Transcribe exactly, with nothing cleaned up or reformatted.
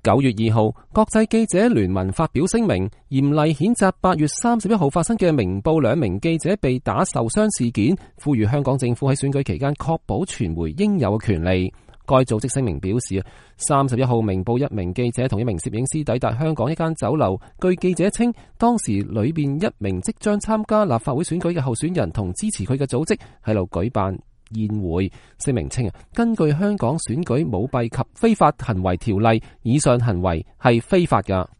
九月二號，國際記者聯盟發表聲明，嚴厲譴責八月三十一號發生嘅明報兩名記者被打受傷事件，呼籲香港政府喺選舉期間確保傳媒應有嘅權利。該組織聲明表示，三十一號明報一名記者同一名攝影師抵達香港一間酒樓，據記者稱，當時裏邊一名即將參加立法會選舉嘅候選人同支持佢嘅組織喺度舉辦宴會。聲明稱，根據香港選舉舞弊及非法行為條例，以上行為係非法㗎。